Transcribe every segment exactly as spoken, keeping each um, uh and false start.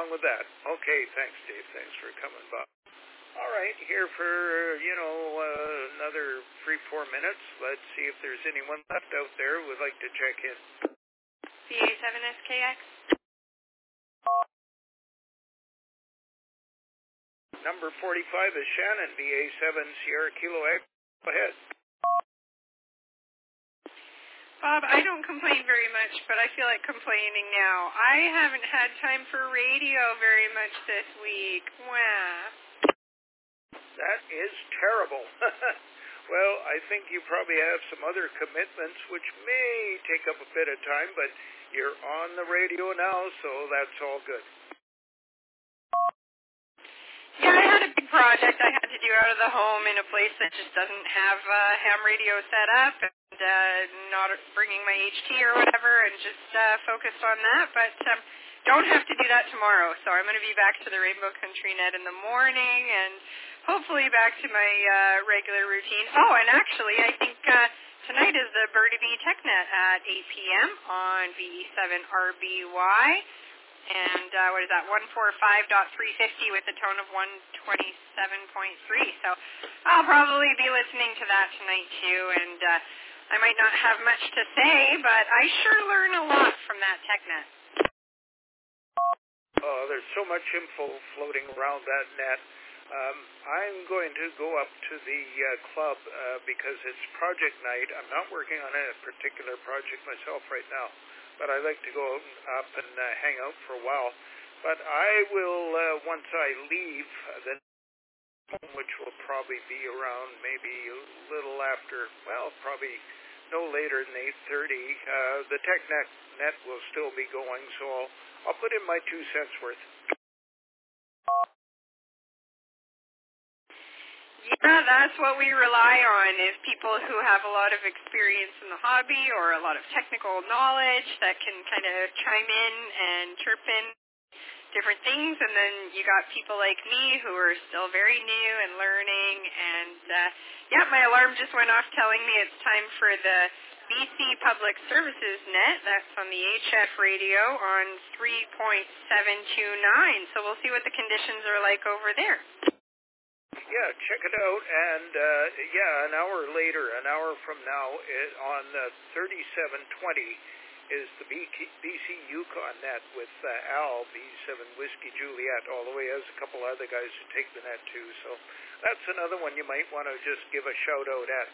wrong with that. Okay, thanks, Dave. Thanks for coming by. All right, here for, you know, uh, another three, four minutes. Let's see if there's anyone left out there who would like to check in. B A seven S K X. Number forty-five is Shannon, B A seven Sierra Kilo X. Go ahead. Bob, I don't complain very much, but I feel like complaining now. I haven't had time for radio very much this week. Wow. That is terrible. Well, I think you probably have some other commitments which may take up a bit of time, but you're on the radio now, so that's all good. Yeah, I had a big project I had to do out of the home in a place that just doesn't have uh, ham radio set up, and uh, not bringing my H T or whatever, and just uh, focused on that. But um, don't have to do that tomorrow, so I'm going to be back to the Rainbow Country Net in the morning, and hopefully back to my uh, regular routine. Oh, and actually, I think uh, tonight is the Birdie Bee TechNet at eight p.m. on V E seven R B Y. And uh, what is that, one forty-five point three fifty with a tone of one twenty-seven point three. So I'll probably be listening to that tonight too. And uh, I might not have much to say, but I sure learn a lot from that TechNet. Oh, there's so much info floating around that net. Um, I'm going to go up to the uh, club uh, because it's project night. I'm not working on a particular project myself right now, but I like to go up and uh, hang out for a while. But I will, uh, once I leave, uh, then, which will probably be around maybe a little after, well, probably no later than eight thirty, uh, the TechNet net will still be going, so I'll, I'll put in my two cents worth. Yeah, that's what we rely on, is people who have a lot of experience in the hobby or a lot of technical knowledge that can kind of chime in and chirp in different things. And then you got people like me who are still very new and learning. And, uh, yeah, my alarm just went off telling me it's time for the B C Public Services Net. That's on the H F radio on three point seven two nine. So we'll see what the conditions are like over there. Yeah, check it out, and uh, yeah, an hour later, an hour from now, it, on uh, thirty-seven twenty is the B C Yukon net with uh, Al, B seven Whiskey Juliet, all the way as a couple other guys who take the net too, so that's another one you might want to just give a shout-out at.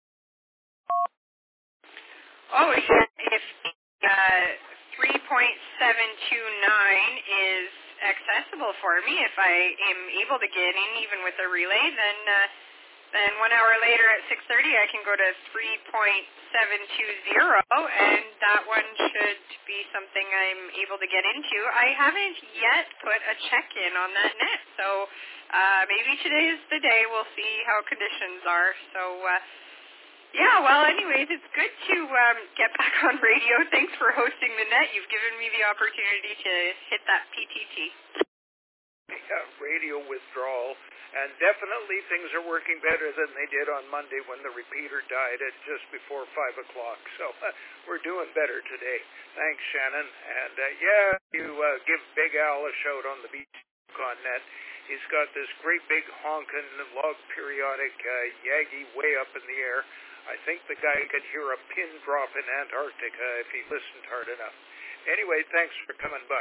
Oh, yeah, if uh, three point seven two nine is accessible for me, if I am able to get in even with a relay, then uh, then one hour later at six thirty I can go to three point seven two zero, and that one should be something I'm able to get into. I haven't yet put a check-in on that net, so uh, maybe today is the day. We'll see how conditions are. So uh, yeah, well, anyways, it's good to um, get back on radio. Thanks for hosting the net. You've given me the opportunity to hit that P T T. Yeah, radio withdrawal. And definitely things are working better than they did on Monday when the repeater died at just before five o'clock. So uh, we're doing better today. Thanks, Shannon. And, uh, yeah, you uh, give Big Al a shout on the B C Yukon net. He's got this great big honking log periodic uh, Yagi way up in the air. I think the guy could hear a pin drop in Antarctica if he listened hard enough. Anyway, thanks for coming by.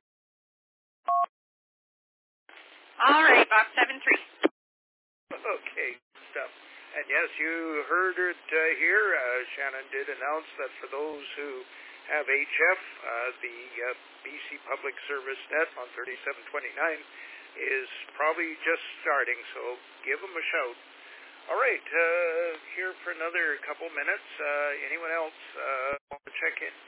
All right, Bob, seven three. Okay, stuff. And yes, you heard it uh, here. Uh, Shannon did announce that for those who have H F, uh, the uh, B C Public Service Net on thirty-seven twenty-nine is probably just starting, so give them a shout. All right, uh, here for another couple minutes. Uh, anyone else uh, want to check in?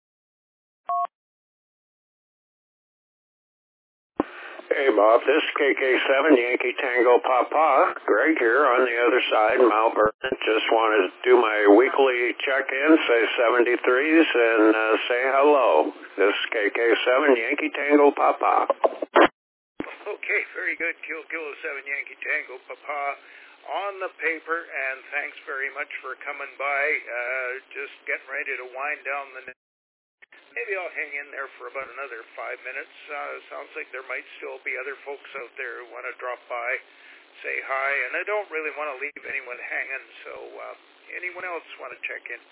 Hey, Bob, this is K K seven, Yankee Tango Papa. Greg here on the other side, Mount Vernon. Just wanted to do my weekly check-in, say seventy-threes, and uh, say hello. This is K K seven, Yankee Tango Papa. Okay, very good. Kilo Kilo seven, Yankee Tango Papa. On the paper, and thanks very much for coming by. Uh, just getting ready to wind down the net. maybe I'll hang in there for about another five minutes. Uh, sounds like there might still be other folks out there who want to drop by, say hi, and I don't really want to leave anyone hanging, so uh, anyone else want to check in?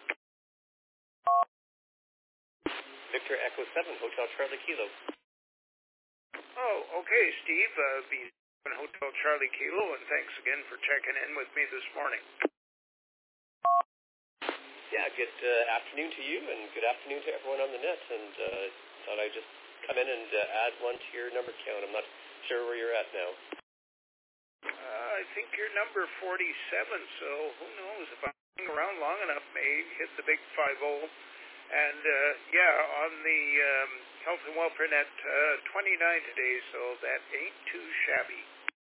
Victor Echo seven, Hotel Charlie Kilo. Oh, okay, Steve. Uh, be in Hotel Charlie Kilo, and thanks again for checking in with me this morning. Yeah, good uh, afternoon to you, and good afternoon to everyone on the net, and uh, thought I'd just come in and uh, add one to your number count. I'm not sure where you're at now. Uh, I think you're number forty-seven, so who knows, if I hang around long enough, may hit the big five oh. And, uh, yeah, on the um, Health and Welfare Net, uh, twenty-nine today, so that ain't too shabby.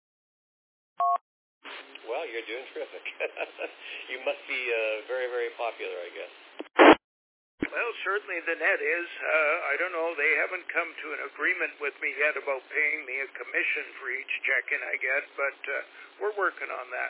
Well, you're doing terrific. You must be uh, very, very popular, I guess. Well, certainly the net is. Uh, I don't know, they haven't come to an agreement with me yet about paying me a commission for each check-in I get, but uh, we're working on that.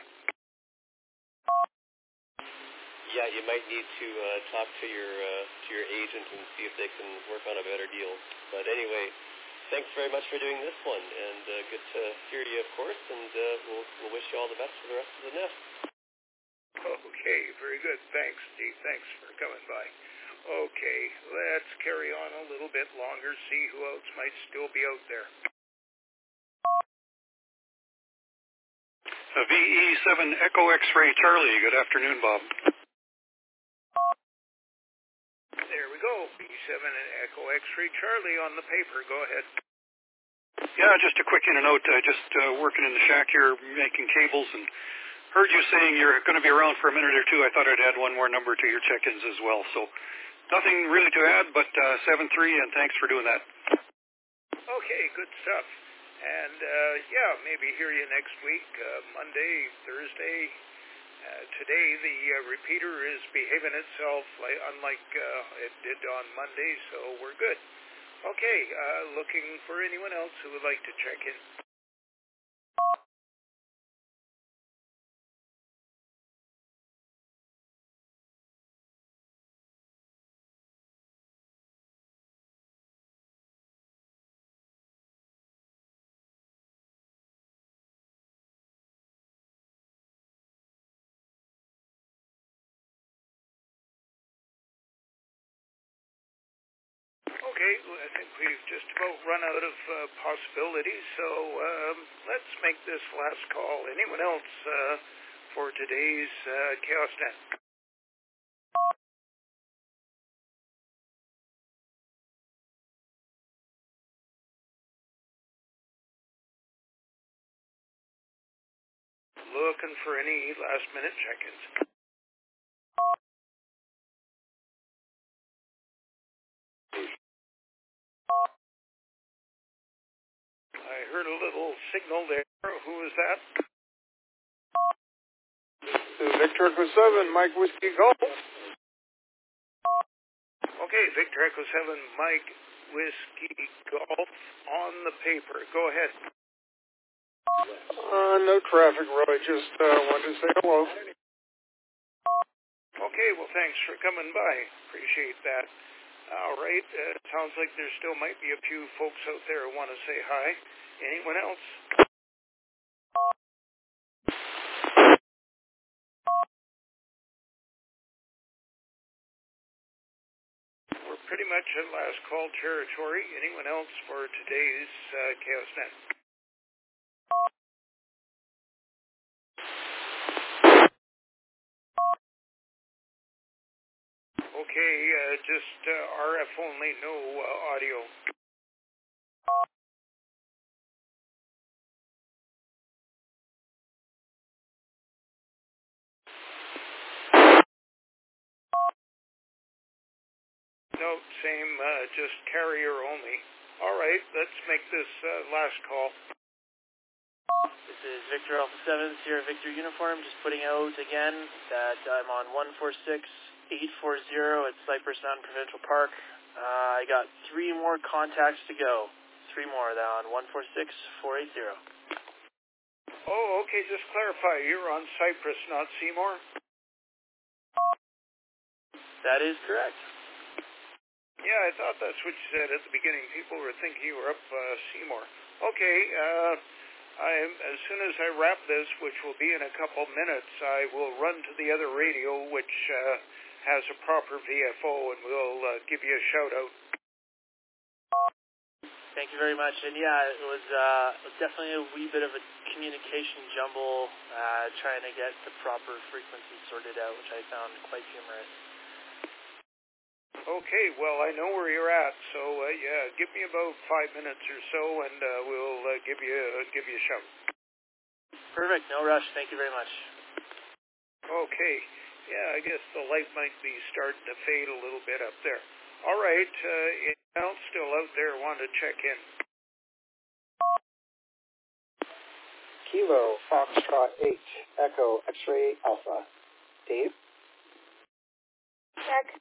Yeah, you might need to uh, talk to your uh, to your agent and see if they can work on a better deal. But anyway, thanks very much for doing this one, and uh, good to hear you, of course, and uh, we'll, we'll wish you all the best for the rest of the net. Okay, very good. Thanks, Steve. Thanks for coming by. Okay, let's carry on a little bit longer, see who else might still be out there. V E seven Echo X-Ray Charlie. Good afternoon, Bob. There we go. V E seven and Echo X-Ray Charlie on the paper. Go ahead. Yeah, just a quick in and out. Uh, just uh, working in the shack here, making cables, and heard you saying you're going to be around for a minute or two. I thought I'd add one more number to your check-ins as well. So nothing really to add, but uh, seven three, and thanks for doing that. Okay, good stuff. And, uh, yeah, maybe hear you next week, uh, Monday, Thursday. Uh, today the uh, repeater is behaving itself like, unlike uh, it did on Monday, so we're good. Okay, uh, looking for anyone else who would like to check in. Okay, well, I think we've just about run out of uh, possibilities, so um, let's make this last call. Anyone else uh, for today's uh, Chaos Net? Looking for any last-minute check-ins. I heard a little signal there. Who is that? This is Victor Echo seven, Mike Whiskey Golf. Okay, Victor Echo seven, Mike Whiskey Golf on the paper. Go ahead. Uh, no traffic, really. Just uh, wanted to say hello. Okay, well, thanks for coming by. Appreciate that. All right, uh, sounds like there still might be a few folks out there who want to say hi. Anyone else? We're pretty much at last call territory. Anyone else for today's uh, Chaos Net? Okay, uh, just uh, R F only, no uh, audio. No, same, uh, just carrier only. All right, let's make this uh, last call. This is Victor Alpha seven, Sierra Victor Uniform, just putting out again that I'm on one four six eight four zero at Cypress Mountain Provincial Park. Uh, I got three more contacts to go. Three more on one four six four eight zero. Oh, okay, just clarify. You're on Cypress, not Seymour? That is correct. Yeah, I thought that's what you said at the beginning. People were thinking you were up uh, Seymour. Okay, uh, I, as soon as I wrap this, which will be in a couple minutes, I will run to the other radio, which uh, has a proper V F O, and we'll uh, give you a shout-out. Thank you very much. And yeah, it was, uh, it was definitely a wee bit of a communication jumble, uh, trying to get the proper frequency sorted out, which I found quite humorous. Okay, well, I know where you're at, so uh, yeah, give me about five minutes or so, and uh, we'll uh, give you uh, give you a shout. Perfect. No rush. Thank you very much. Okay. Yeah, I guess the light might be starting to fade a little bit up there. All right. Uh, anyone else still out there want to check in? Kilo Foxtrot eight Echo X-Ray Alpha. Dave? Check.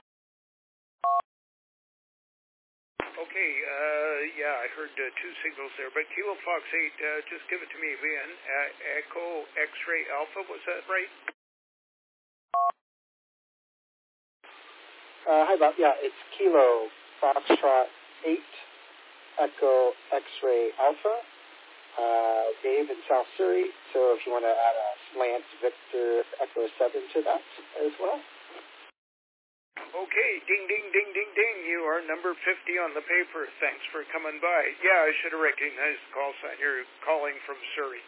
Okay, uh, yeah, I heard uh, two signals there, but Kilo Fox eight, uh, just give it to me again. Uh, Echo X-Ray Alpha, was that right? Uh, hi, Bob. Yeah, it's Kilo Foxtrot eight Echo X-Ray Alpha. Uh, Dave in South Surrey, so if you want to add a slant Victor Echo seven to that as well. Okay, ding, ding, ding, ding, ding. You are number fifty on the paper. Thanks for coming by. Yeah, I should have recognized the call sign. You're calling from Surrey.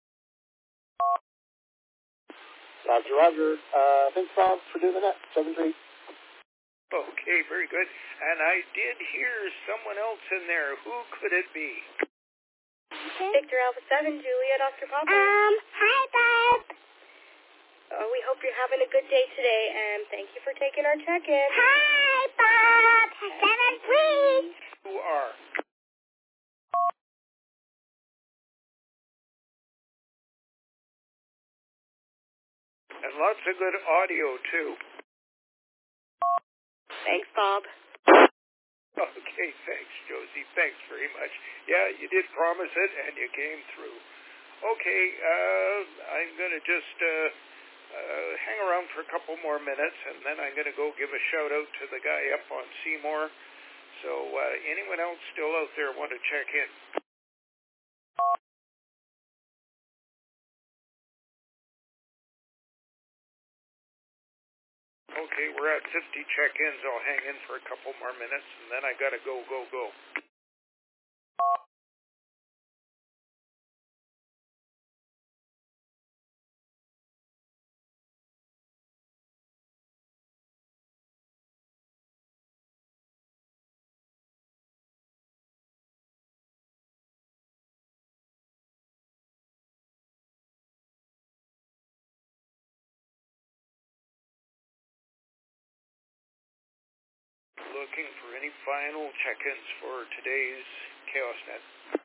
Roger, Roger. Uh, thanks, Bob, for doing that. seven three. Okay, very good. And I did hear someone else in there. Who could it be? Victor Alpha seven, Juliet, Oscar Papa. Um, hi, Bob. Uh, we hope you're having a good day today, and thank you for taking our check-in. Hi, Bob. seven three. Who are? And lots of good audio, too. Thanks, Bob. Okay, thanks, Josie. Thanks very much. Yeah, you did promise it, and you came through. Okay, uh, I'm going to just uh, uh, hang around for a couple more minutes, and then I'm going to go give a shout-out to the guy up on Seymour. So uh, anyone else still out there want to check in? Okay, we're at fifty check-ins. I'll hang in for a couple more minutes, and then I got to go, go, go. Looking for any final check-ins for today's ChaosNet.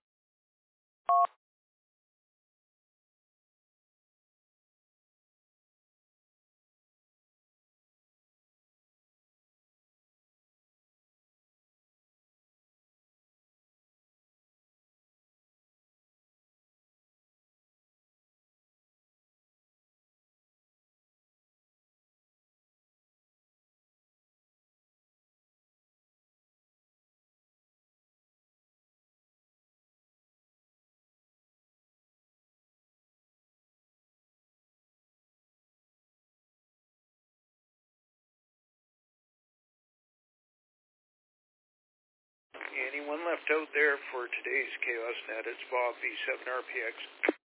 Anyone left out there for today's ChaosNet? It's Bob, V seven R P X.